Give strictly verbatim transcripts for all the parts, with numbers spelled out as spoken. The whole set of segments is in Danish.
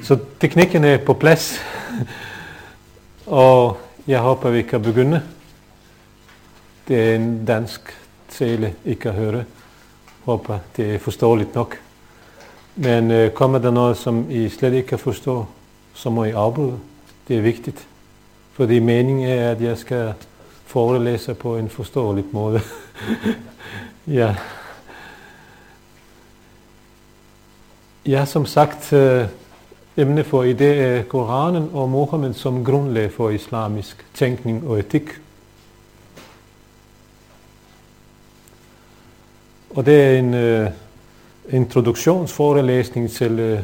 Så teknikken er på plads, og jeg håber, vi kan begynde. Det er en dansk tale, I kan høre. Håber, det er forståeligt nok. Men øh, kommer der noget, som I slet ikke kan forstå, så må I afbryde. Det er vigtigt. Fordi meningen er, at jeg skal forelæse på en forståelig måde. Ja. Ja, som sagt, øh, emne for i det er Koranen og Mohammed som grundlag for islamisk tænkning og etik. Og det er en øh, introduktionsforelæsning til øh,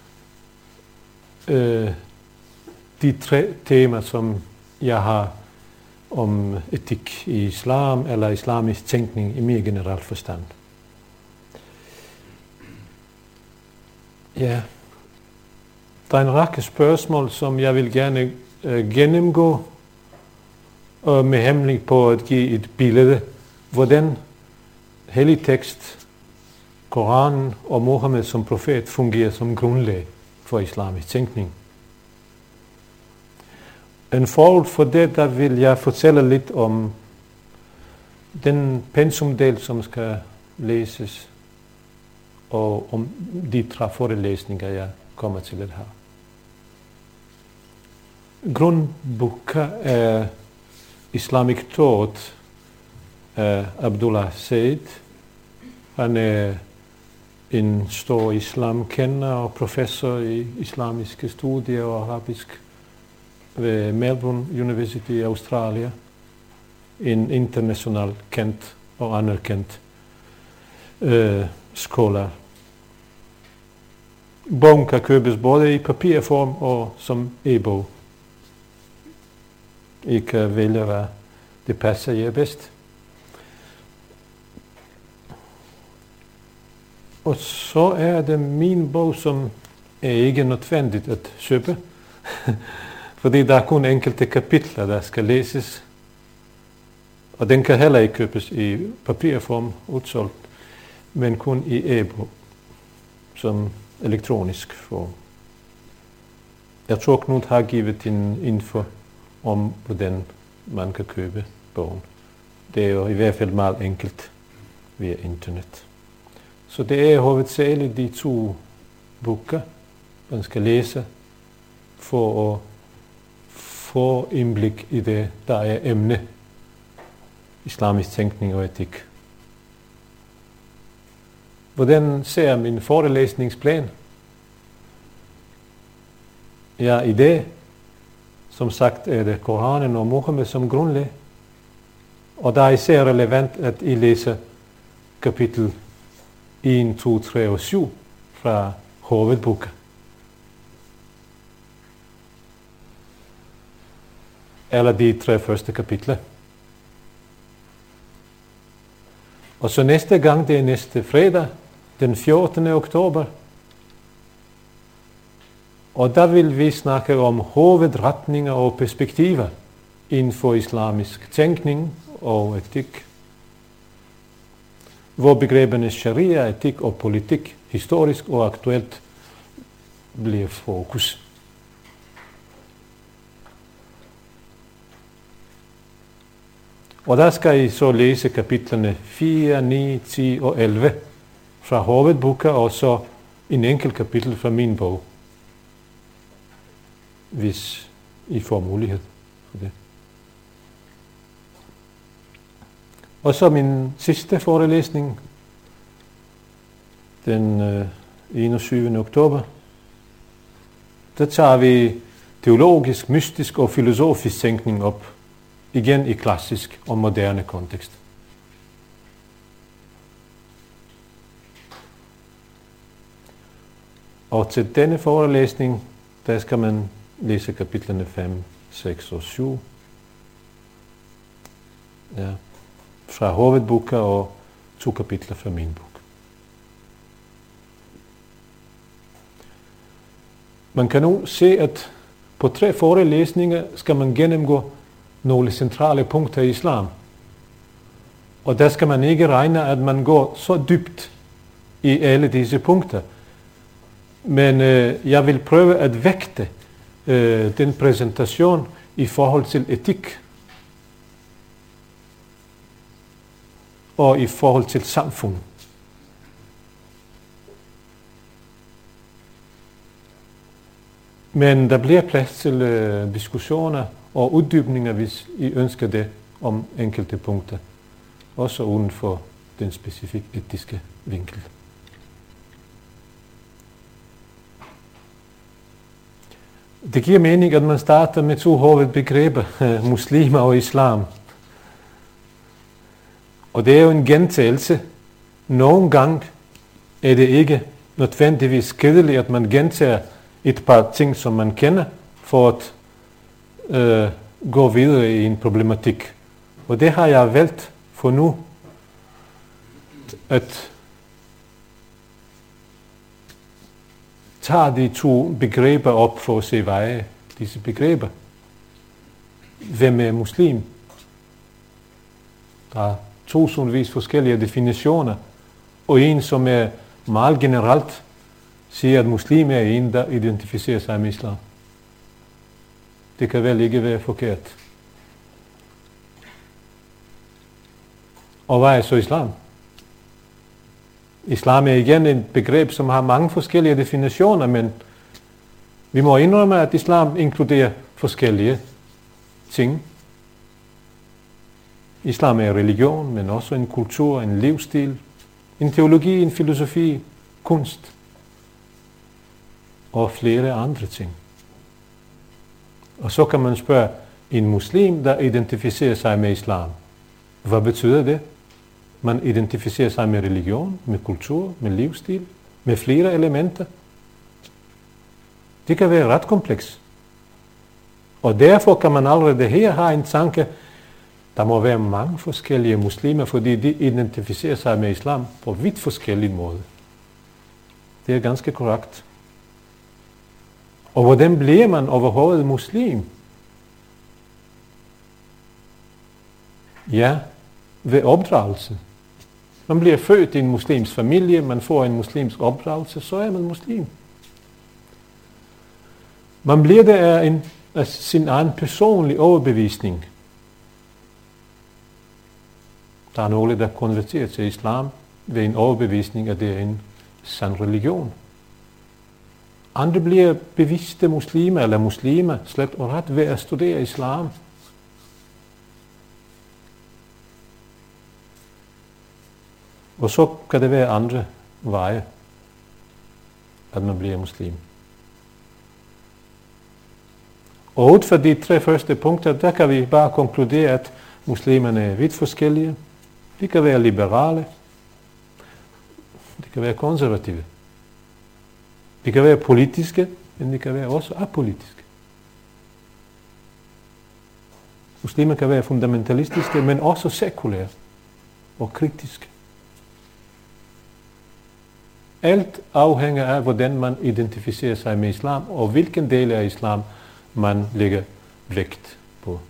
øh, de tre temaer, som jeg har om etik i islam eller islamisk tænkning i mere generelt forstand. Ja, der er en række spørgsmål, som jeg vil gerne øh, gennemgå og med henblik på at give et billede, hvordan hellig tekst, Koranen og Mohammed som profet fungerer som grundlag for islamisk tænkning. En forud for det, der vil jeg fortælle lidt om den pensumdel, som skal læses, og om de tre forelæsninger, jeg kommer til at have. Grundboka er Islamic Thought af Abdullah Said. Han er en stor islamkender og professor i islamiske studier og arabisk ved Melbourne University i Australien. En international kendt og anerkendt øh, skolar. Bogen kan købes både i papirform og som e-bog. I kan vælge, hvad det passer jer bedst. Og så er det min bog, som er ikke nødvendigt at købe, fordi der er kun enkelte kapitler, der skal læses. Og den kan heller ikke købes i papirform, udsolgt, men kun i e-bog, som elektronisk form. Jeg tror, Knud har givet en info om, hvordan man kan købe bogen. Det er jo i hvert fald meget enkelt via internet. Så det er hovedsageligt de to bøger, man skal læse for at få indblik i det, der er emne, islamisk tænkning og etik. Hvordan ser min forelæsningsplan? Ja, i det, som sagt, er det Koranen og Mohammed som grundlag. Og der er især relevant, at I læser kapitel et, to, tre og syv fra hovedbogen. Eller de tre første kapitler. Og så næste gang, det er næste fredag, den fjortende oktober. Og der vil vi snakke om hovedretninger og perspektiver inden for islamisk tænkning og etik, hvor begreberne sharia, etik og politik historisk og aktuelt bliver fokus. Og der skal I så læse kapitlerne fire, ni, ti og elleve fra hovedbogen, og så en enkelt kapitel fra min bog, hvis I får mulighed for det. Og så min sidste forelæsning, den øh, enogtyvende oktober. Der tager vi teologisk, mystisk og filosofisk tænkning op, igen i klassisk og moderne kontekst. Og til denne forelæsning, der skal man læse kapitlerne fem, seks og syv. Ja, fra hovedbogen og to kapitler fra min bog. Man kan nu se, at på tre forelæsninger skal man gennemgå nogle centrale punkter i islam. Og der skal man ikke regne, at man går så dybt i alle disse punkter. Men øh, jeg vil prøve at vægte øh, den præsentation i forhold til etik og i forhold til samfund. Men der bliver plads til øh, diskussioner og uddybninger, hvis I ønsker det, om enkelte punkter, også uden for den specifikke etiske vinkel. Det giver mening, at man starter med to hovedbegreber, muslimer og islam. Og det er jo en gentagelse. Nogle gange er det ikke nødvendigvis kedeligt, at man gentager et par ting, som man kender, for at øh, gå videre i en problematik. Og det har jeg valgt for nu, at tage de to begreber op for at se veje disse begreber. Hvem er muslim? Der er tusindvis forskellige definitioner, og en, som er meget generelt, siger, at muslim er en, der identificerer sig med islam. Det kan vel ikke være forkert. Og hvad er så islam? Islam er igen et begreb, som har mange forskellige definitioner, men vi må indrømme, at islam inkluderer forskellige ting. Islam er religion, men også en kultur, en livsstil, en teologi, en filosofi, kunst og flere andre ting. Og så kan man spørge, en muslim, der identificerer sig med islam, hvad betyder det? Man identificerer sig med religion, med kultur, med livsstil, med flere elementer. Det kan være ret kompleks. Og derfor kan man allerede her have en tanke, der må være mange forskellige muslimer, fordi de identificerer sig med islam på vidt forskellige måder. Det er ganske korrekt. Og hvordan bliver man overhovedet muslim? Ja, ved opdragelse. Man bliver født i en muslims familie, man får en muslimsk opdragelse, så er man muslim. Man bliver det af, en, af sin egen personlige overbevisning. Der er nogle, der konverterer til islam ved en overbevisning, at det er en sand religion. Andre bliver bevidste muslimer eller muslimer slet og ret ved at studere islam. Og så kan det være andre veje, at man bliver muslim. Og ud fra de tre første punkter, der kan vi bare konkludere, at muslimerne er vidt forskellige. De kan være liberale. De kan være konservative. De kan være politiske, men de kan være også apolitiske. Muslimer kan være fundamentalistiske, men også sekulære og kritiske. Alt afhænger af, hvordan man identificerer sig med islam, og hvilken del af islam man lægger vægt på.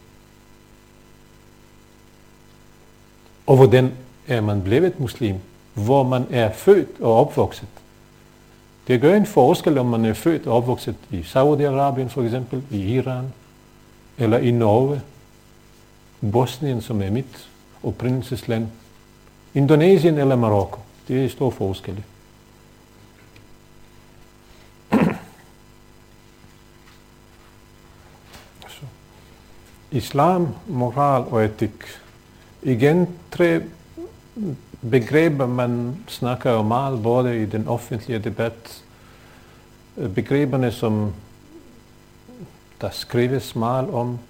Og hvordan er man blevet muslim? Hvor man er født og opvokset. Det gør en forskel, om man er født og opvokset i Saudi-Arabien for eksempel, i Iran, eller i Norge, Bosnien, som er mit oprindelsesland, Indonesien eller Marokko. Det er stor forskel. Islam, moral og etik. Igen tre begreber, man snakker jo meget både i den offentlige debat. Begreberne, som der skrives meget om,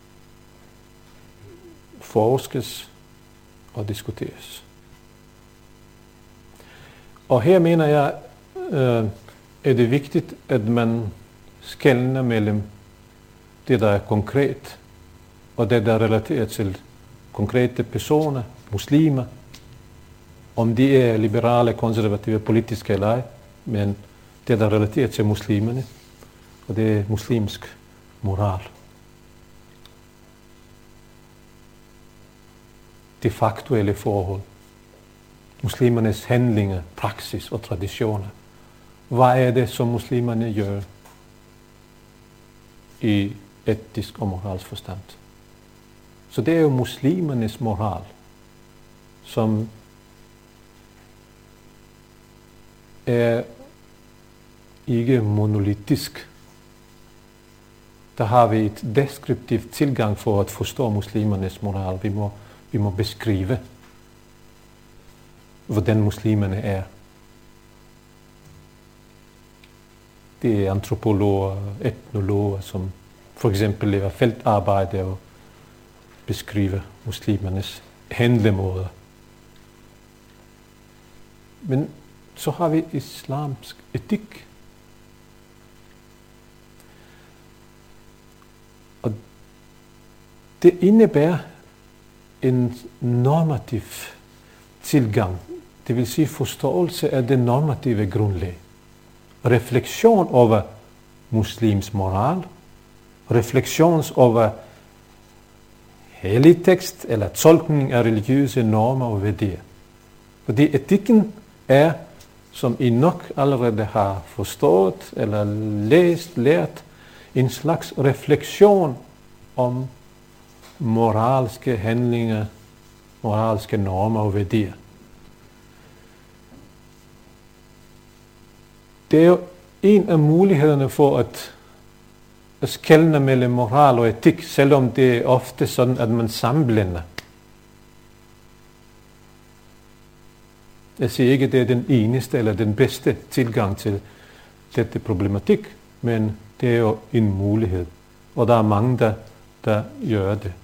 forskes og diskuteres. Og her mener jeg, øh, er det vigtigt, at man skelner mellem det, der er konkret, og det, der er relateret til konkrete personer, muslimer, om de er liberale, konservative, politiske eller ej, men det, der er relateret til muslimerne, og det er muslimsk moral. De faktuelle forhold, muslimernes handlinger, praksis og traditioner, hvad er det, som muslimerne gør i etisk og moralsk forstand. Så det er jo muslimernes moral, som er ikke monolitisk. Der har vi et deskriptivt tilgang for at forstå muslimernes moral. Vi må, vi må beskrive, hvordan muslimerne er. Det er antropologer, etnologer, som for eksempel laver feltarbejde og beskriver muslimernes handlemåder. Men så har vi islamsk etik. Og det indebærer en normativ tilgang, det vil sige forståelse af det normative grundlag. Refleksion over muslims moral, refleksion over hellig tekst eller tolkning af religiøse normer og værdier. Fordi etikken er, som I nok allerede har forstået eller læst, lært, en slags refleksion om moralske handlinger, moralske normer og værdier. Det er jo en af mulighederne for at, at skelne mellem moral og etik, selvom det er ofte sådan, at man sammenblander. Jeg siger ikke, at det er den eneste eller den bedste tilgang til dette problematik, men det er jo en mulighed. Og der er mange, der, der gør det.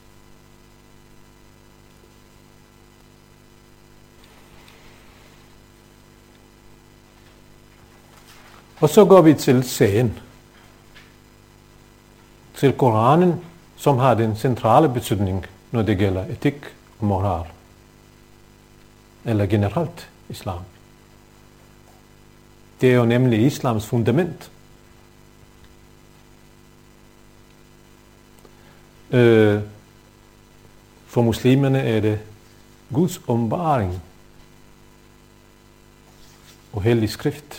Og så går vi til sagen. Til Koranen, som har den centrale betydning, når det gælder etik og moral. Eller generelt islam. Det er jo nemlig islams fundament. Øh, for muslimerne er det Guds åbenbaring og hellig skrift.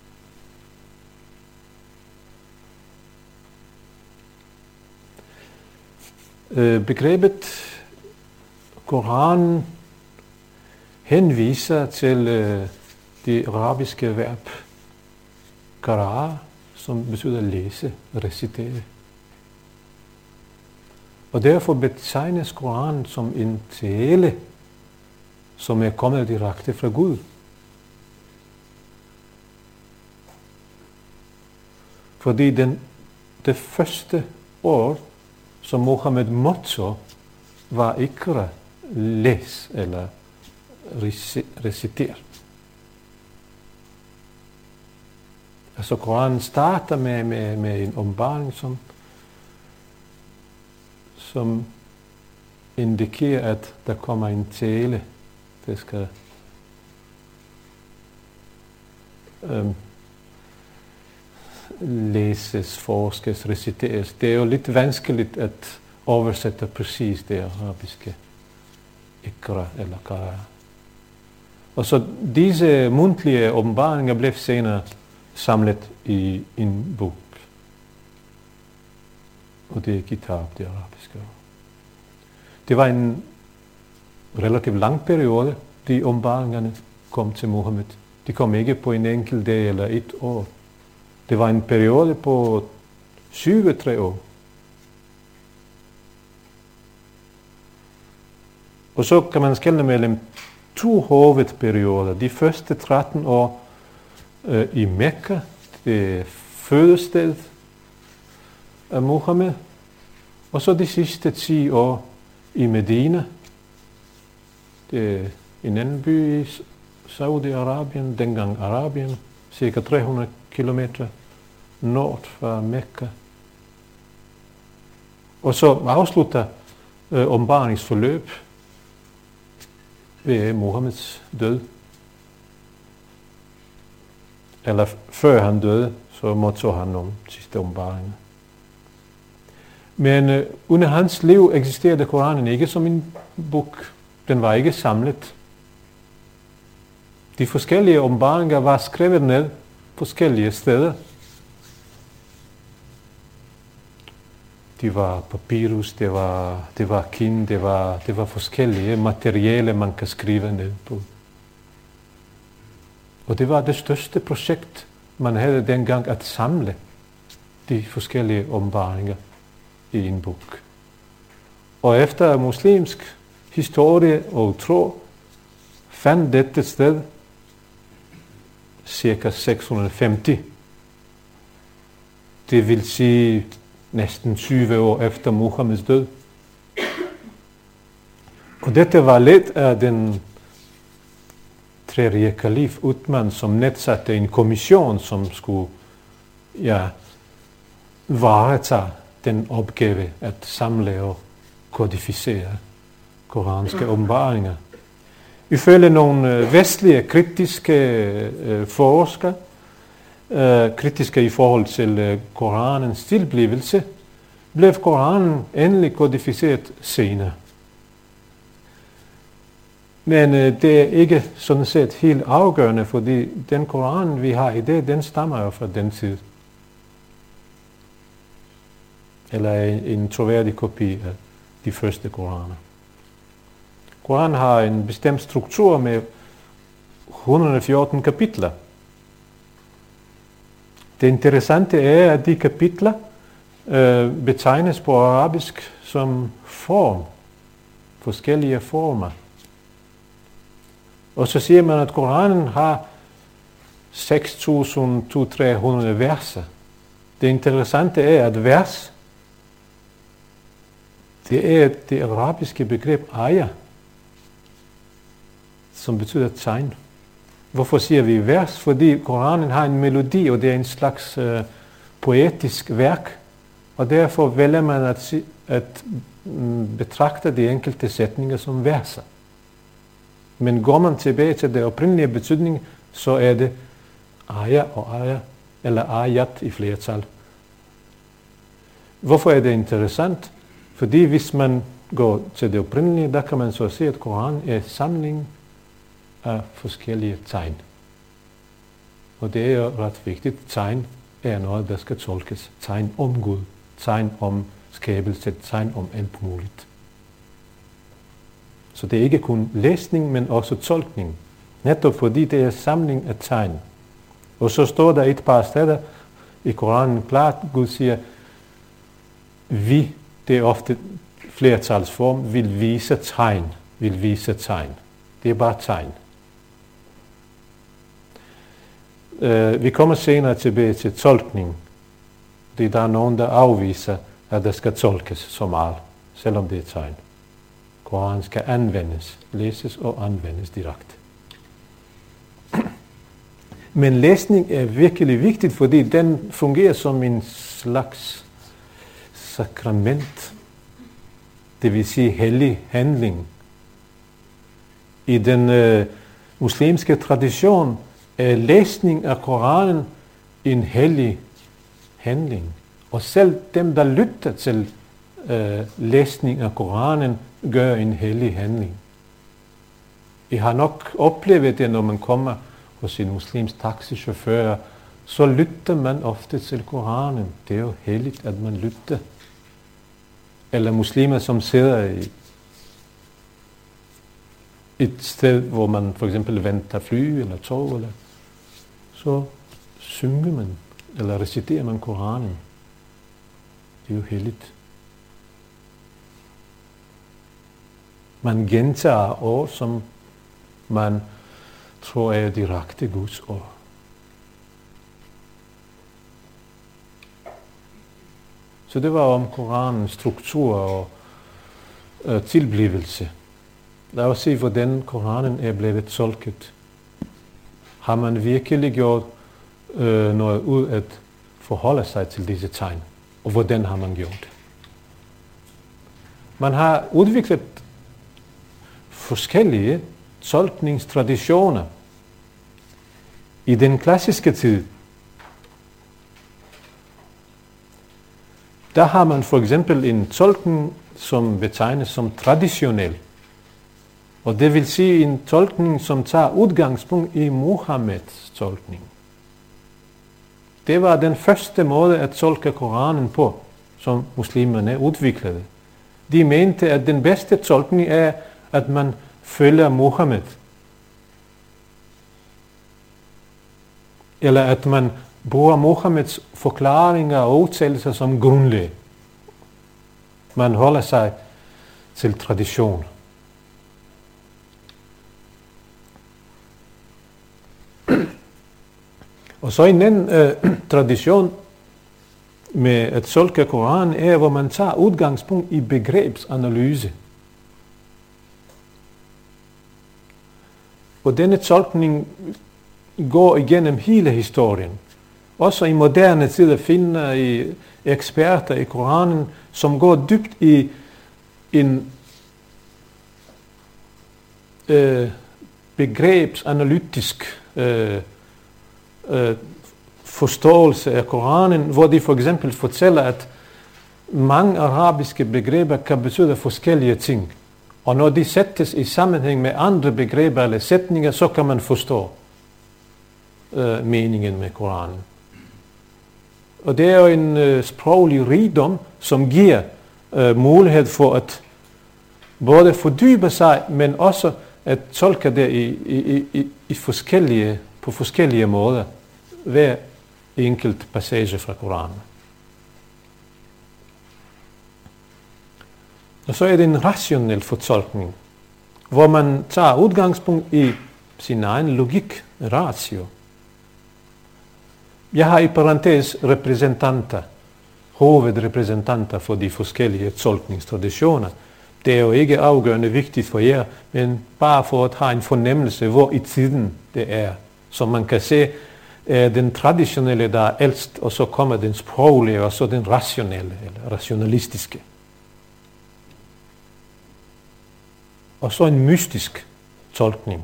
Øh, begrebet Koranen henviser til øh, det arabiske verb qara'a, som betyder læse, recitere. Og derfor betegnes Koranen som en tale, som er kommet direkte fra Gud. Fordi den, det første ord, som Mohammed motto, var ikra, læs eller reciter. Altså Koranen starter med, med, med en åbenbaring, som, som indikerer, at der kommer en tale, der skal øhm, læses, forskes, reciteres. Det er jo lidt vanskeligt at oversætte præcis det arabiske ikra eller qara. Og så disse mundtlige åbenbaringer blev senere samlet i en bog. Og det er kitab, det arabiske. Det var en relativt lang periode, de åbenbaringerne kom til Mohammed. De kom ikke på en enkelt dag eller et år. Det var en periode på syvogtres år. Og så kan man skelne mellem to hovedperioder. De første tretten år øh, i Mekka, det fødested af Mohammed, og så de sidste ti år i Medina. Det er en anden by i Saudi-Arabien, dengang Arabien, cirka tre hundrede kilometer nord fra Mekka. Og så afslutter øh, åbenbaringsforløb ved Mohammeds død. Eller før han døde, så måtte han om sidste åbenbaring. Men øh, under hans liv eksisterede Koranen ikke som en bog. Den var ikke samlet. De forskellige åbenbaringer var skrevet ned forskellige steder. Det var papyrus, det var, det var kin, det var, det var forskellige materialer, man kan skrive ned på. Og det var det største projekt, man havde dengang, at samle de forskellige åbenbaringer i en bog. Og efter muslimsk historie og tro fandt dette sted cirka seks hundrede og halvtreds. Det vil sige næsten tyve år efter Muhammeds død. Og dette var lidt af den tredje kalif Uthman, som nedsatte en kommission, som skulle ja, varetage den opgave at samle og kodificere koranske åbenbaringer. Ifølge nogle vestlige kritiske øh, forskere, øh, kritiske i forhold til øh, Koranens tilblivelse, blev Koranen endelig kodificeret senere. Men øh, det er ikke sådan set helt afgørende, fordi den Koran, vi har i dag, den stammer jo fra den tid. Eller en troværdig kopi af de første koraner. Koranen har en bestemt struktur med et hundrede og fjorten kapitler. Det interessante er, at de kapitler øh, betegnes på arabisk som form, forskellige former. Og så siger man, at Koranen har seks tusind to hundrede til tre hundrede verser. Det interessante er, at vers, det er det arabiske begreb ayah, som betyder tegn. Hvorfor siger vi vers? Fordi Koranen har en melodi, og det er en slags øh, poetisk værk, og derfor vælger man at, at mm, betragte de enkelte sætninger som verser. Men går man tilbage til det oprindelige betydning, så er det ayah og ayah, eller ayat i flertal. Hvorfor er det interessant? Fordi hvis man går til det oprindelige, der kan man så se, at Koranen er samling af forskellige tegn. Og det er jo ret vigtigt. Tegn er noget, der skal tolkes. Tegn om Gud, tegn om skabelse, tegn om alt muligt. Så det er ikke kun læsning, men også tolkning. Netop fordi det er samling af tegn. Og så står der et par steder i Koranen klart, Gud siger, vi, det er ofte flertalsform, vil vise tegn, vil vise tegn. Det er bare tegn. Uh, vi kommer senere tilbage til tolkning. Det er der nogen, der afviser, at der skal tolkes så meget, selvom det er tegn. Koranen skal anvendes, læses og anvendes direkte. Men læsning er virkelig vigtigt, fordi den fungerer som en slags sakrament. Det vil sige hellig handling. I den øh, muslimske tradition er læsning af Koranen en hellig handling. Og selv dem, der lytter til øh, læsning af Koranen, gør en hellig handling. I har nok oplevet det, når man kommer hos en muslimsk taxichauffør, så lytter man ofte til Koranen. Det er jo helligt, at man lytter. Eller muslimer, som sidder i et sted, hvor man for eksempel venter fly eller tog, eller, så synger man, eller reciterer man Koranen. Det er jo helligt. Man gentager ord, som man tror er direkte Guds ord. Så det var om Koranens struktur og øh, tilblivelse. Lad os se, hvordan Koranen er blevet tolket. Har man virkelig gjort øh, noget ud at forholde sig til disse tegn? Og hvordan har man gjort det? Man har udviklet forskellige tolkningstraditioner. I den klassiske tid, der har man for eksempel en tolkning, som betegnes som traditionel. Og det vil sige en tolkning, som tager udgangspunkt i Muhammeds tolkning. Det var den første måde at tolke Koranen på, som muslimerne udviklede. De mente, at den bedste tolkning er, at man følger Muhammed. Eller at man bruger Muhammeds forklaringer og udtalelser som grundlag. Man holder sig til tradition. Og så en anden øh, tradition med at tolke Koranen er, hvor man tager udgangspunkt i begrebsanalyse. Og denne tolkning går igennem hele historien. Også i moderne tid finder I eksperter i Koranen, som går dybt i en øh, begrebsanalytisk øh, øh, forståelse af Koranen, hvor de for eksempel fortæller, at mange arabiske begreber kan betyde forskellige ting. Og når de sættes i sammenhæng med andre begreber eller sætninger, så kan man forstå øh, meningen med Koranen. Og det er jo en øh, sproglig rigdom, som giver øh, mulighed for at både fordybe sig, men også at tolke det i, i, i, i forskellige, på forskellige måder, hver enkelt passage fra Koranen. Og så er det en rationel fortolkning, hvor man tager udgangspunkt i sin egen logik, ratio. Jeg har i parentes repræsentanter, hovedrepræsentanter for de forskellige tolkningstraditioner. Det er jo ikke afgørende vigtigt for jer, men bare for at have en fornemmelse, hvor i tiden det er. Så man kan se, er den traditionelle, der er ældst, og så kommer den sproglige, og så den rationelle, eller rationalistiske. Og så en mystisk tolkning.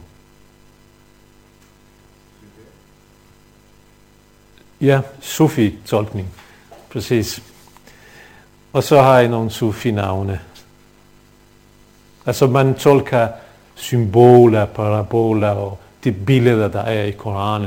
Ja, sufi-tolkning. Præcis. Og så har jeg nogle sufi-navne. Altså man tolker symboler, paraboler og de billeder, der er i Koranen.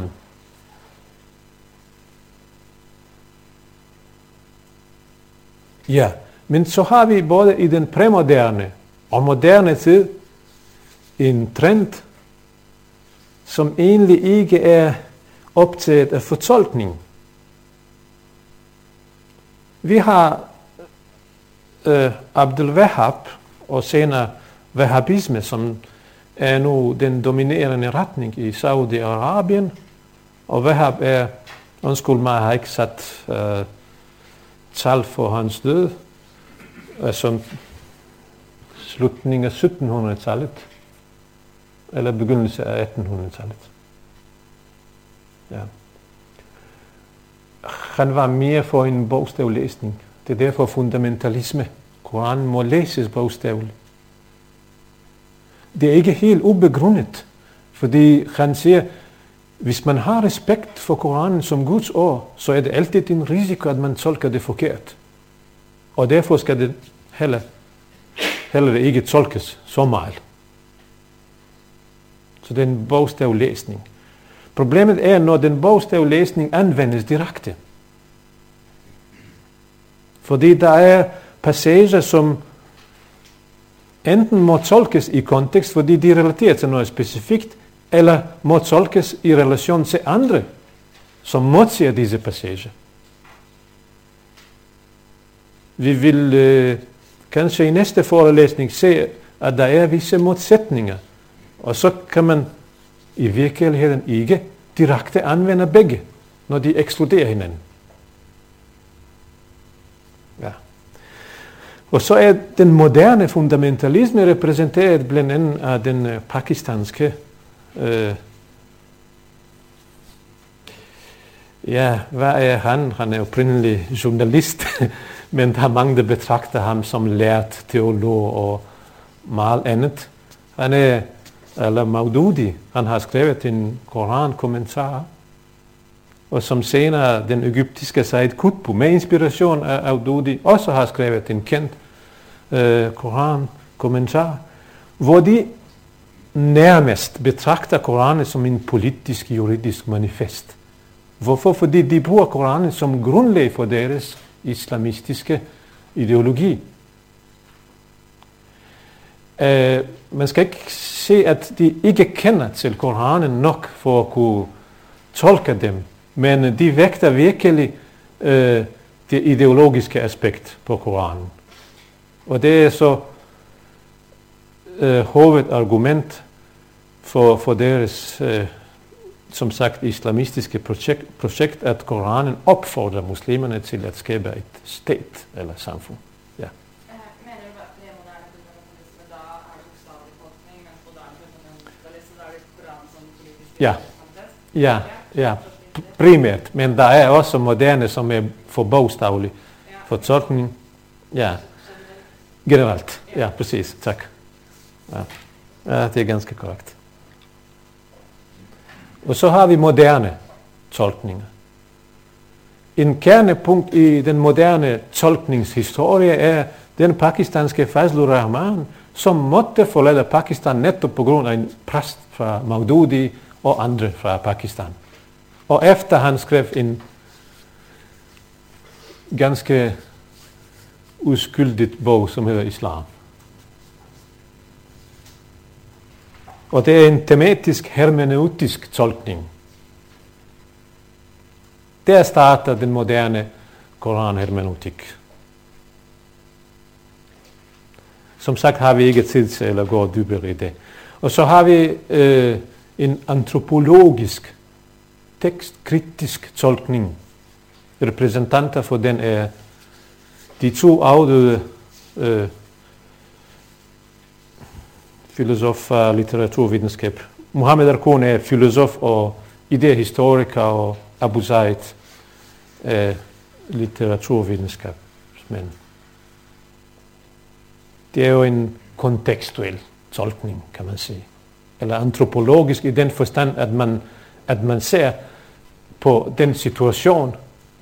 Ja, men så har vi både i den præmoderne og moderne tid en trend, som egentlig ikke er optaget af fortolkning. Vi har øh, Abdul Wahhab og senere wahhabisme, som er nu den dominerende retning i Saudi-Arabien. Og Wahhab er, undskyld mig, har ikke sat øh, tal for hans død, altså slutningen af syttenhundredetallet, eller begyndelse af attenhundredetallet. Ja. Han var mere for en bogstavlæsning. Det er derfor fundamentalisme. Koranen må læses bogstaveligt. Det er ikke helt ubegrundet, fordi han siger, hvis man har respekt for Koranen som Guds ord, så er det altid en risiko, at man tolker det forkert. Og derfor skal det heller, heller ikke tolkes så meget. Så det er en bogstavlæsning. Problemet er, når den bogstavlæsning anvendes direkte. Fordi der er passager, som enten må tolkes i kontekst, fordi de relaterer til noget specifikt, eller må tolkes i relation til andre, som modsiger disse passager. Vi vil øh, kanskje i næste forelæsning se, at der er visse modsætninger, og så kan man i virkeligheden ikke direkte anvende begge, når de ekskluderer hinanden. Ja. Og så er den moderne fundamentalisme repræsenteret blandt andet af den øh, pakistanske øh, ja, hvad er han? Han er oprindelig journalist, men der er mange, der betragter ham som lært teolog og meget andet. Han er, eller Maududi, han har skrevet en korankommentar, og som senere den egyptiske Said Qutb med inspiration af Maududi også har skrevet en kendt øh, korankommentar, hvor de nærmest betragter Koranen som en politisk, juridisk manifest, Hvorfor? Fordi de bruger Koranen som grundlag for deres islamistiske ideologi. Uh, man skal ikke se, at de ikke kender til Koranen nok for at kunne tolke dem, men de vægter virkelig uh, det ideologiske aspekt på Koranen. Og det er så uh, hovedargument for, for deres, uh, som sagt, islamistiske projekt, projekt, at Koranen opfordrer muslimerne til at skabe et stat eller samfund. Ja. Mener du at premoderne fundamentalisme da er bokstavelig tolkning, mens moderne fundamentalisme er det Koranen som politisk Ja. manifest? Ja, ja, primært. Men der er også moderne, som er for bogstavlig for tolkning. Ja, generelt. Ja, præcis. Tak. Ja, ja det er ganske korrekt. Og så har vi moderne tolkninger. En kernepunkt i den moderne tolkningshistorie er den pakistanske Fazlur Rahman, som måtte forlade Pakistan netop på grund af en præst fra Maududi og andre fra Pakistan. Og efter han skrev en ganske uskyldigt bog, som hedder Islam. Og det er en tematisk hermeneutisk tolkning. Der starter den moderne koranhermeneutik. Som sagt har vi ikke tid til at gå dybere i det. Og så har vi øh, en antropologisk, tekstkritisk tolkning. Repræsentanter for den er de to afdøde øh, filosof og litteraturvidenskab. Muhammad Arkoun er filosof og idehistoriker, og Abu Zaid er litteraturvidenskabsmand. Det er jo en kontekstuel tolkning, kan man sige. Eller antropologisk i den forstand, at man, at man ser på den situation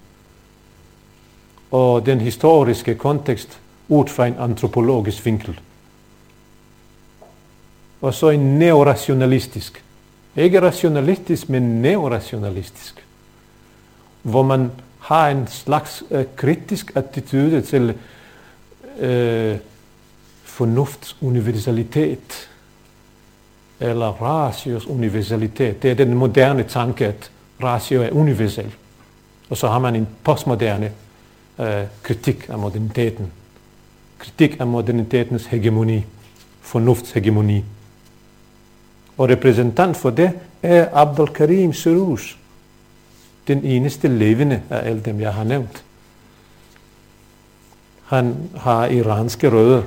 og den historiske kontekst ud fra en antropologisk vinkel. Og så en neorationalistisk. Ikke rationalistisk, men neorationalistisk. Hvor man har en slags øh, kritisk attitude til øh, fornufts universalitet eller ratios universalitet. Det er den moderne tanke, at ratio er universel. Og så har man en postmoderne øh, kritik af moderniteten. Kritik af modernitetens hegemoni, fornuftshegemoni. Og repræsentant for det er Abdul Karim Soroush, den eneste levende af alle dem, jeg har nævnt. Han har iranske rødder.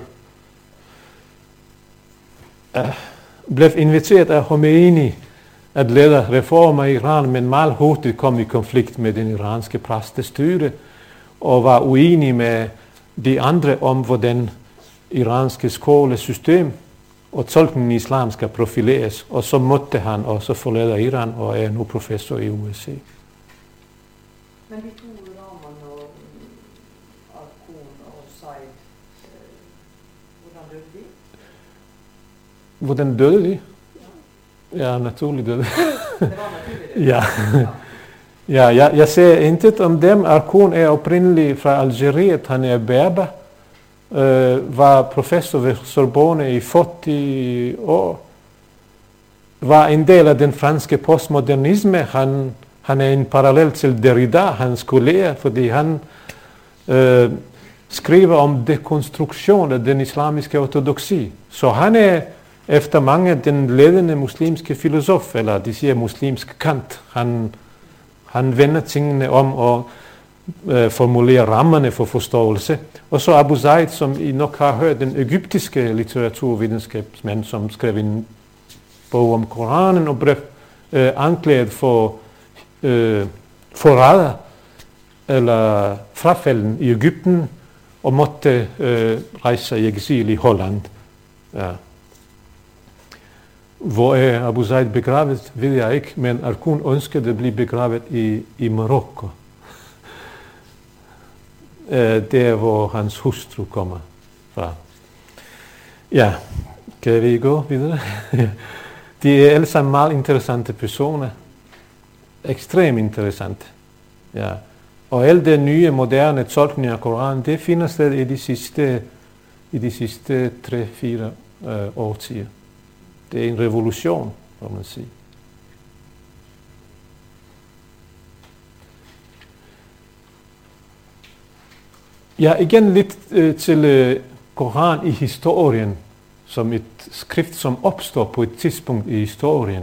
Uh, blev inviteret af Khomeini at lede reformer i Iran, men meget hurtigt kom i konflikt med den iranske præstestyre og var uenig med de andre om, hvordan iranske skolesystem og tolkningen i islam skal profileres, og så måtte han også forlade Iran og er nu professor i U S A. Men de to Rahman og Arkoun og Zaid, hvordan døde de? Hvordan døde de? Ja, ja naturligt døde. Det var naturligt. Ja. Ja, jeg, jeg ser intet om dem. Arkoun er oprindelig fra Algeriet, han er berber. Uh, var professor ved Sorbonne i fyrre år, var en del af den franske postmodernisme. Han, han er en parallel til Derrida, hans kollega, fordi han uh, skriver om dekonstruktion af den islamiske ortodoksi. Så han er efter mange den ledende muslimske filosof, eller de siger muslimsk Kant. Han, han vender tingene om og uh, formulerer rammerne for forståelse. Og så Abu Zaid, som I nok har hørt, den egyptiske litteraturvidenskabsmand, som skrev en bog om Koranen og blev øh, anklaget for øh, forræder eller frafalden i Egypten og måtte øh, rejse i eksil i Holland. Ja. Hvor er Abu Zaid begravet, ved jeg ikke, men Arkoun ønskede at blive begravet i, i Marokko. Der, hvor hans hustru kommer fra. Ja, kan vi gå videre? De er alle sammen meget interessante personer. ekstremt interessant. Ja. Og alle de nye, moderne tolkninger af Koranen, det finder sted i de sidste, i de sidste tre-fire øh, årtier. Det er en revolution, må man sige. Ja, igen lidt øh, til øh, Koran i historien, som et skrift, som opstår på et tidspunkt i historien.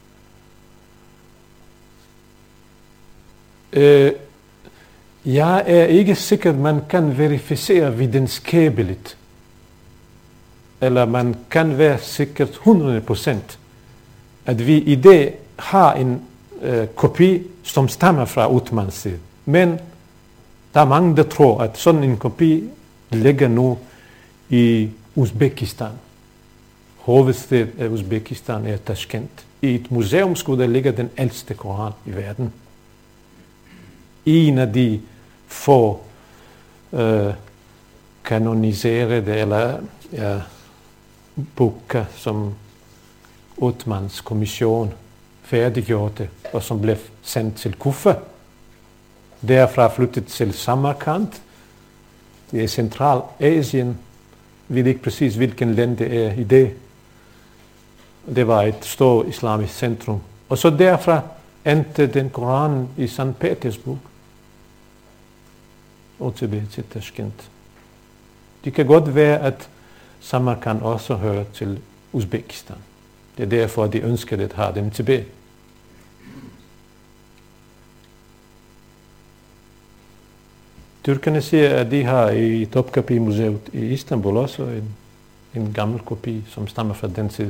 Øh, jeg er ikke sikker, at man kan verificere videnskabeligt, eller man kan være sikkert hundrede procent, at vi i det har en øh, kopi, som stammer fra Uthmans side. Men der er mange, der tror, at sådan en kopi ligger nu i Uzbekistan. Hovedstedet af Uzbekistan er Tashkent. I et museum skulle der ligge den ældste Koran i verden. En af de få øh, kanoniserede eller ja, bøger, som Uthmans kommission færdiggjorte, og som blev sendt til Kufa. Derfra flyttet til Samarkand. Det er Centralasien. Jeg ved ikke præcis, hvilken land det er i det. Det var et stort islamisk centrum. Og så derfra endte den Koran i Sankt Petersburg. Og tilbage til Tashkent. Det kan godt være, at Samarkand også hører til Uzbekistan. Det er derfor, de ønsker at have dem tilbage. Tyrkerne siger, at de har i Topkapi-museet i Istanbul også en, en gammel kopi, som stammer fra den tid.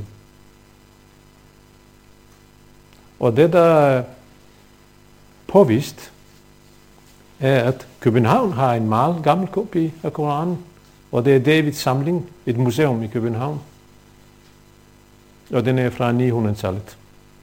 Og det, der er påvist, er, at København har en meget gammel kopi af Koranen, og det er Davids samling, et museum i København. Og den er fra ni hundrede-tallet.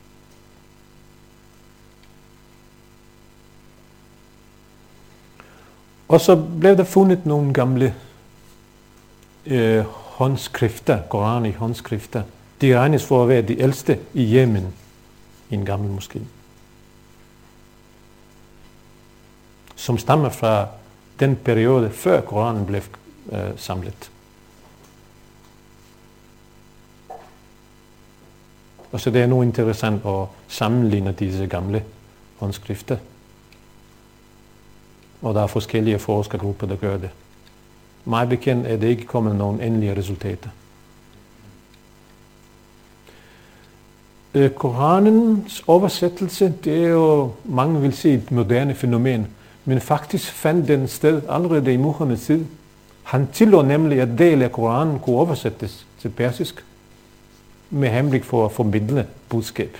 Og så blev der fundet nogle gamle øh, håndskrifter, Koran i håndskrifter. De regnes for at være de ældste i Yemen, i en gammel moské, som stammer fra den periode, før Koranen blev øh, samlet. Og så det er nu interessant at sammenligne disse gamle håndskrifter. Og der er forskellige forskergrupper, der gør det. Mig bekendt er det ikke kommet nogen endelige resultater. Koranens oversættelse, det er jo, mange vil sige, et moderne fænomen. Men faktisk fandt den sted allerede i Muhammeds tid. Han tillod nemlig, at del af Koranen kunne oversættes til persisk, med henblik for at formidle budskab.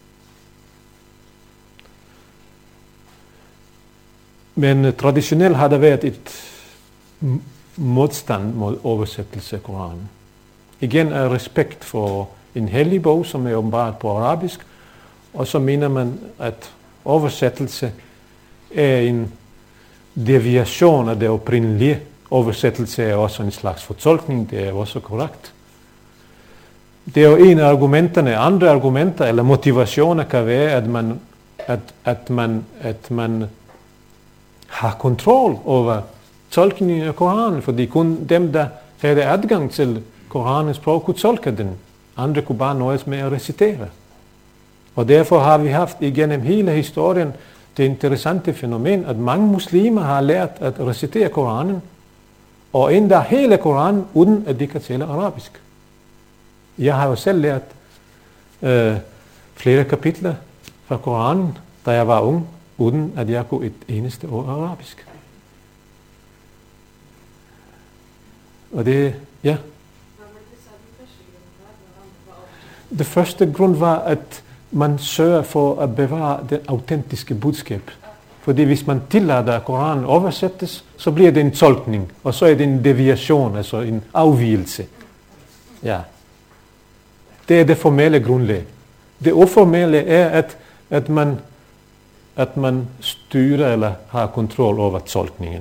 Men traditionelt har der været et modstand mod oversættelse af Koranen. Igen er respekt for en hellig bog, som er åbenbart på arabisk, og så mener man, at oversættelse er en deviation af det oprindelige. Oversættelse er også en slags fortolkning, det er også korrekt. Det er jo en af argumenterne. Andre argumenter eller motivationer kan være, at man, at, at man, at man har kontrol over tolkningen af Koranen, fordi kun dem, der havde adgang til Koranens sprog, kunne tolke den. Andre kunne bare nøjes med at recitere. Og derfor har vi haft igennem hele historien det interessante fænomen, at mange muslimer har lært at recitere Koranen, og endda hele Koranen, uden at de kan tale arabisk. Jeg har jo selv lært øh, flere kapitler fra Koranen, da jeg var ung, uden at jeg kunne et eneste ord arabisk. Og det, ja. Det første grund var, at man sørger for at bevare det autentiske budskab. Fordi hvis man tillader, at Koranen oversættes, så bliver det en tolkning, og så er det en deviation, altså en afvigelse. Ja. Det er det formelle grundlag. Det uformelle er, at, at, man, at man styrer eller har kontrol over tolkningen.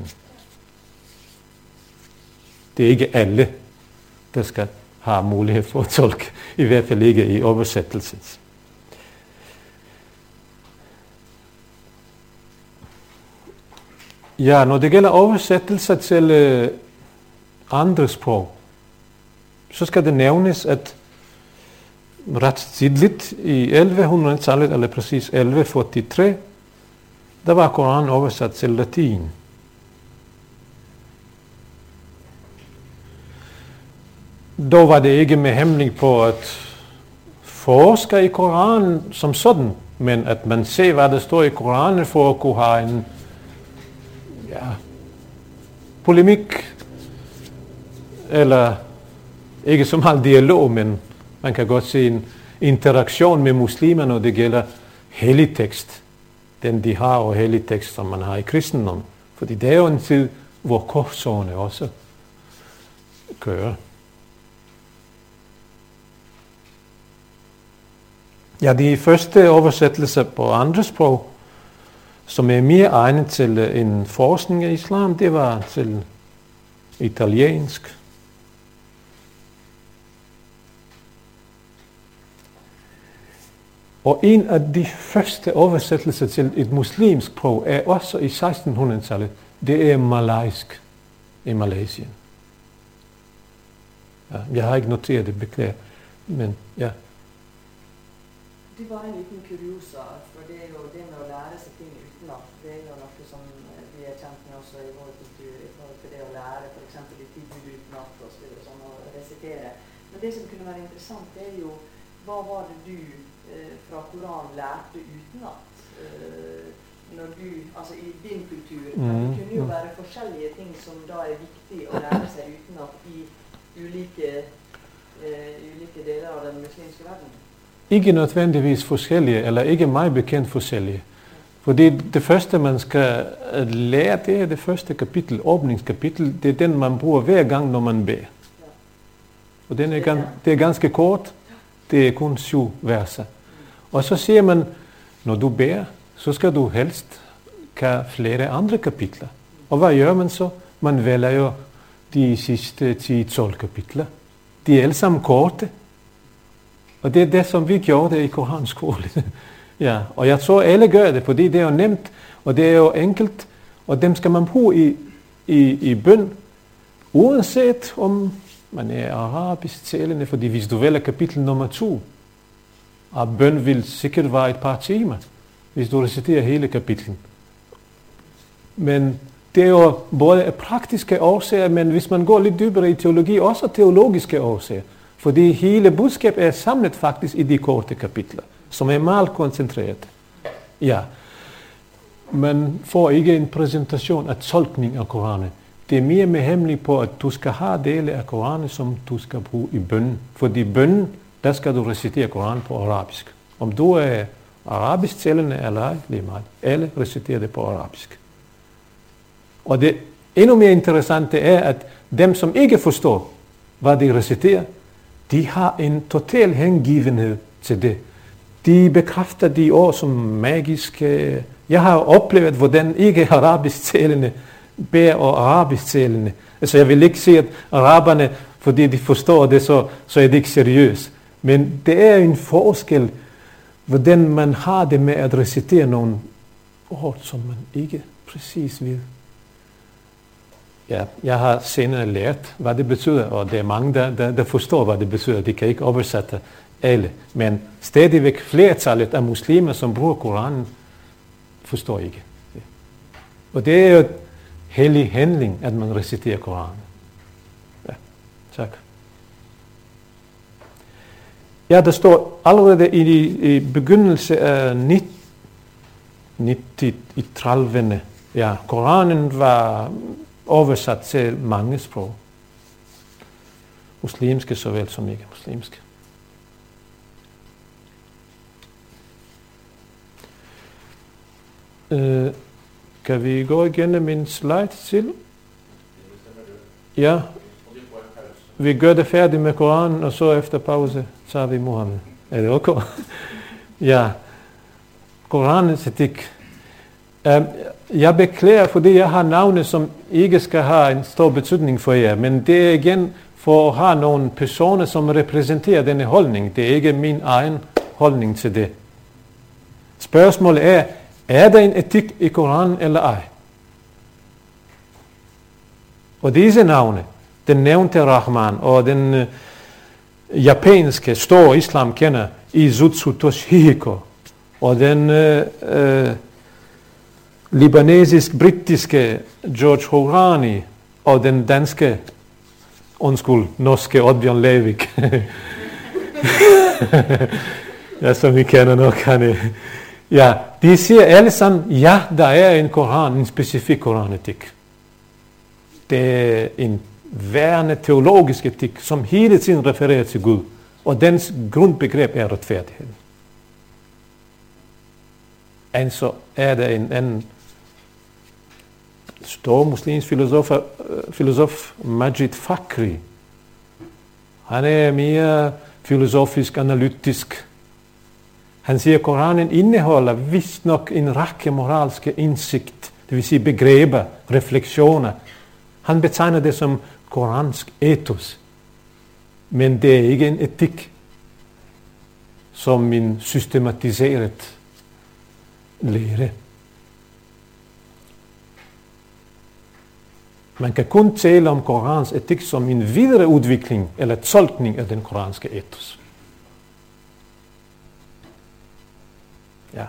Det er ikke alle, der skal have mulighed for at tolke, i hvert fald ikke i oversættelsen. Ja, når det gælder oversættelser til øh, andre sprog, så skal det nævnes, at ret tidligt i ellevehundredetallet, eller præcis elleve fyrre-tre, der var Koranen oversat til latin. Dog var det ikke med henblik på at forske i Koranen som sådan, men at man ser, hvad der står i Koranen, for at kunne have en ja, polemik, eller ikke så meget dialog, men man kan godt se en interaktion med muslimer, når det gælder hellig tekst. Den de har, og hellig tekst, som man har i kristendom. Fordi det er jo en tid, hvor korsårene også kører. Ja, de første oversættelser på andre sprog, som er mere egnet til en forskning af islam, det var til italiensk. Og en af de første oversættelser til et muslimsk sprog er også i sekstenhundredetallet. Det er malaysk i Malaysia. Ja, jeg har ikke noteret det, beklager, men ja. Det var en liten kuriosa, for det er jo det med at lære sig ting utenat. Det er jo noget, som vi er kjent med også i vår kultur, i forhold til det at lære, for eksempel i tilbud utenat og så videre, sådan at recitere. Men det som kunne være interessant, det er jo, hvad var det du eh, fra Koran lærte utenat? Eh, når du, altså i din kultur, mm. det kunne jo være forskellige ting, som da er vigtige at lære sig utenat i ulike, eh, ulike deler av den muslimske verden. Ikke nødvendigvis forskellige, eller ikke meget bekendt forskellige. Fordi det første, man skal lære, det er det første kapitel, åbningskapitel. Det er den, man bruger hver gang, når man beder. Og den er, gans, det er ganske kort. Det er kun syv verser. Og så siger man, når du beder, så skal du helst have flere andre kapitler. Og hvad gør man så? Man vælger jo de sidste ti til tolv kapitler. De er alle sammen korte. Og det er det, som vi gjorde i Koranskole. Ja, og jeg tror, alle gør det, fordi det er jo nemt, og det er jo enkelt, og dem skal man bruge i, i, i bøn, uanset om man er arabisk talende, fordi hvis du vælger kapitel nummer to, og bøn vil sikkert være et par timer, hvis du reciterer hele kapitlen. Men det er jo både af praktiske årsager, men hvis man går lidt dybere i teologi, også teologiske årsager. Fordi hele budskabet er samlet faktisk i de korte kapitler, som er meget koncentreret. Ja, man får ikke en præsentation af tolkning af Koranen. Det er mere med hemmelig på, at du skal have dele af Koranen, som du skal bruge i bønnen. Fordi bønnen, der skal du recitere Koranen på arabisk. Om du er arabisk talende eller ej, lige meget. Alle reciterer det på arabisk. Og det endnu mere interessante er, at dem, som ikke forstår, hvad de reciterer, de har en total hengivenhed til det. De bekræfter de ord som magiske. Jeg har oplevet, hvordan ikke arabisk talende beder og arabisk talende. Altså jeg vil ikke sige, at araberne, fordi de forstår det, så, så er det ikke seriøst. Men det er en forskel, hvordan man har det med at recitere nogle ord, som man ikke præcis ved. Ja, jeg har senere lært, hvad det betyder, og det er mange, der, der, der forstår, hvad det betyder. De kan ikke oversætte alle, men stadigvæk flertallet af muslimer, som bruger Koranen, forstår ikke det. Og det er jo et hellig handling, at man reciterer Koranen. Ja, tak. Ja, der står allerede i, i begyndelse af nitten-trediverne, ja, Koranen var oversat til mange sprog. Muslimske såvel som ikke muslimske. Uh, kan vi gå igennem min slide til? Ja. Vi gør det færdigt med Koranen, og så efter pause tager vi Muhammed. Er det okay? Ja. Koranens etik. Um, jeg beklager, fordi jeg har navne, som ikke skal have en stor betydning for jer, men det er igen for at have nogle personer, som repræsenterer denne holdning. Det er ikke min egen holdning til det. Spørgsmålet er, er der en etik i Koranen eller ej? Og disse navne, den nævnte Rahman og den øh, japanske store islam kender Izutsu Toshihiko, og den øh, øh, libanesisk-britiske George Horani, og den danske, undskyld, norske Oddbjørn Leivik. Ja, som vi kender nok, han er. Ja, de siger alle sammen, ja, der er en koran, en specifik koranetik. Det er en værende teologisk etik, som hele tiden refererer til Gud, og dens grundbegreb er retfærdighed. Og så er der en anden stor muslimsk filosof, filosof Majid Fakri. Han er mere filosofisk, analytisk. Han siger, at Koranen indeholder vist nok en række moralske indsigt, det vil sige begreber, refleksioner. Han betegner det som koransk ethos, men det er ikke en etik, som en systematiseret lære. Man kan kun tale om Korans etik som en videre udvikling eller tolkning af den koranske ethos. Ja.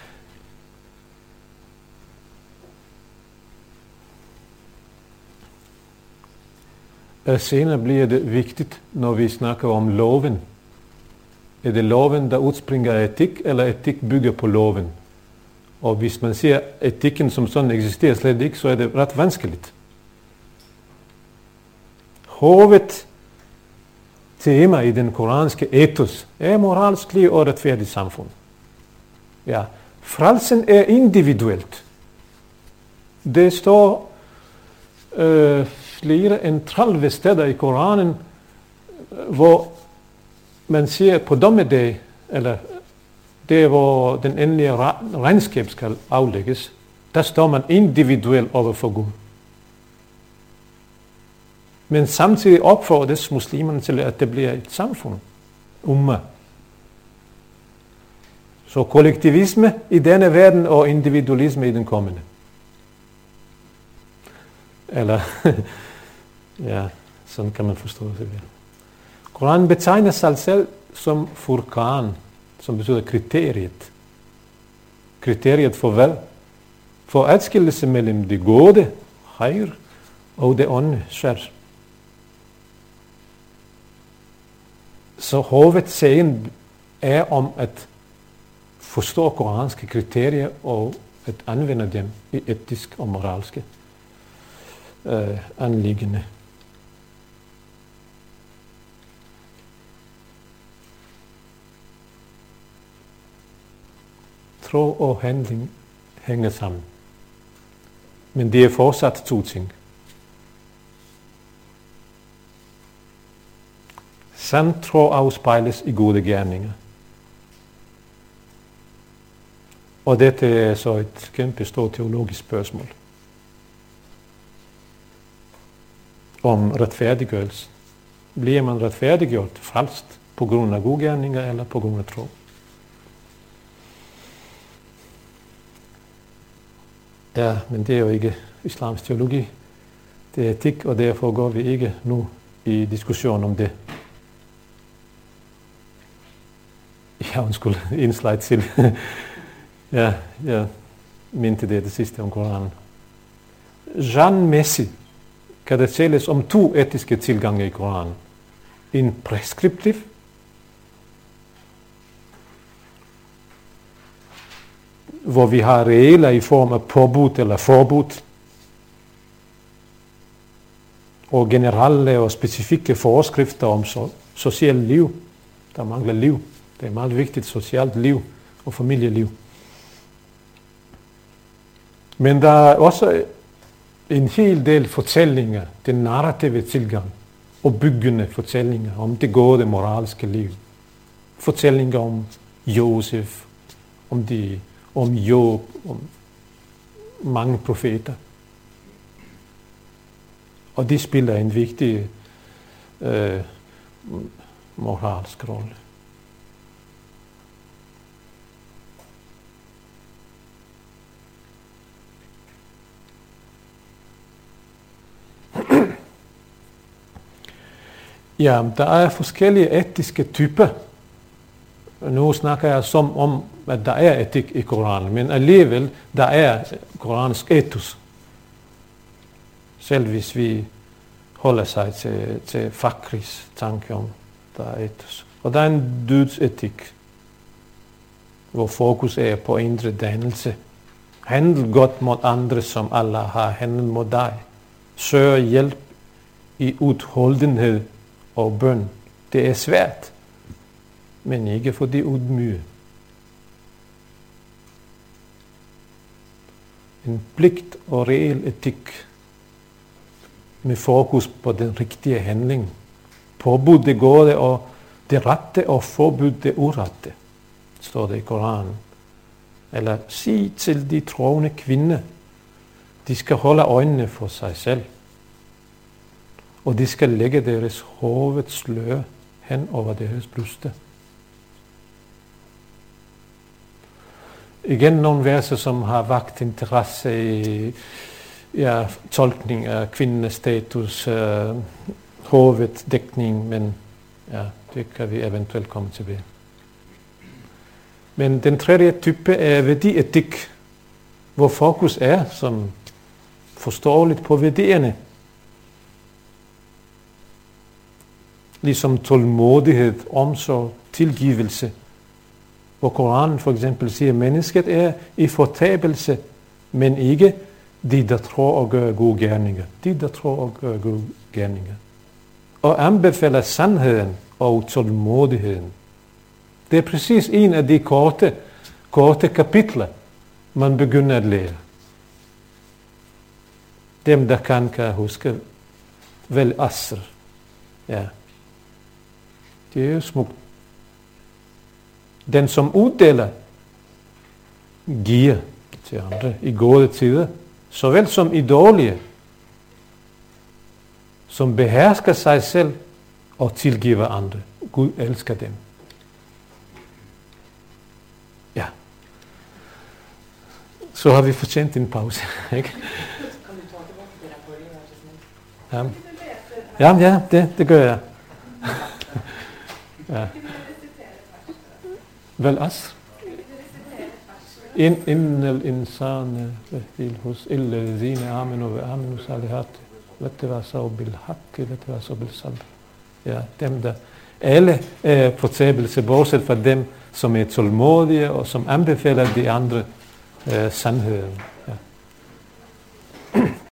Og senere bliver det vigtigt, når vi snakker om loven. Er det loven, der udspringer af etik, eller etik bygger på loven? Og hvis man siger, at etikken som sådan eksisterer slet ikke, så er det ret vanskeligt. Hovedet tema i den koranske ethos er moralsk liv og retfærdigt samfund. Ja, frelsen er individuelt. Det står øh, flere end tredive steder i Koranen, hvor man siger på dommedag, eller det hvor den endelige regnskab skal aflægges, der står man individuelt over for Gud. Men samtidig opfordres muslimerne til, at det bliver et samfund, umma. Så kollektivisme i denne verden og individualisme i den kommende. Eller, ja, sådan kan man forstå det. Koranen betegner sig selv som furqan, som betyder kriteriet. Kriteriet for hvad? For adskillelse mellem det gode, khair, og det onde, shar. Så hovedsagen er om at forstå koranske kriterier og at anvende dem i etisk og moralske øh, anliggende. Tro og handling hænger sammen. Men det er fortsat to ting. Sand tro afspejles i gode gerninger. Og dette er så et kæmpe stort teologisk spørgsmål. Om retfærdiggørelse. Bliver man retfærdiggjort, frelst, på grund af gode gerninger eller på grund af tro? Ja, men det er jo ikke islams teologi. Det er etik, og derfor går vi ikke nu i diskussion om det. Ja, undskyld, en slide til. ja, jeg mente det det sidste om Koranen. Jean-mæssigt kan det tales om to etiske tilgange i Koranen. En preskriptiv, hvor vi har regler i form af påbud eller forbud, og generelle og specifikke forskrifter om so- socialt liv. Der mangler liv. Det er meget vigtigt, socialt liv og familieliv. Men der er også en hel del fortællinger, den narrative tilgang, og byggende fortællinger om det gode moralske liv. Fortællinger om Josef, om, de, om Job, om mange profeter. Og de spiller en vigtig øh, moralsk rolle. Ja, der er forskellige etiske typer. Nu snakker jeg som om, at der er etik i Koranen, men alligevel, der er koransk etos. Selv hvis vi holder sig til, til Fakris tanke om, der er etos. Og der er en dødsetik, hvor fokus er på indre dannelse. Handel godt mod andre, som Allah har handlet mod dig. Søg hjælp i udholdenhed og bøn. Det er svært, men ikke for de udmyge. En pligt og reel etik med fokus på den rigtige handling. Påbud det gode og det rette og forbud det urette, står det i Koranen. Eller sig til de troende kvinder, de skal holde øjnene for sig selv. Og de skal lægge deres hovedslør hen over deres bryster. Igen nogle verser, som har vakt interesse i ja, tolkning af kvindernes status, øh, hoveddækning, men ja, det kan vi eventuelt komme tilbage. Men den tredje type er værdietik, hvor fokus er som forståeligt på værdierne. Ligesom tålmodighed, omsorg, tilgivelse. Hvor Koranen for eksempel siger, at mennesket er i fortabelse, men ikke de, der tror og gør gode gerninger. De, der tror og gør gode gerninger. Og anbefaler sandheden og tålmodigheden. Det er præcis en af de korte, korte kapitler, man begynder at lære. Dem, der kan, kan huske vel Asr. Ja. Det er jo smukt. Den, som uddeler, giver til andre i gode tider, såvel som i dårlige, som behersker sig selv og tilgiver andre. Gud elsker dem. Ja. Så har vi fortjent en pause, ikke? Ja, ja, ja det, det gør jeg. Ja. Vel as? In in al-insan hos illa amanu wa aminu salihat watawasaw bil haqq watawasaw bil sabr. Ja, dem der alle er fortabelse, bortset fra dem, som er tålmodige og som anbefaler de andre uh, sandheden.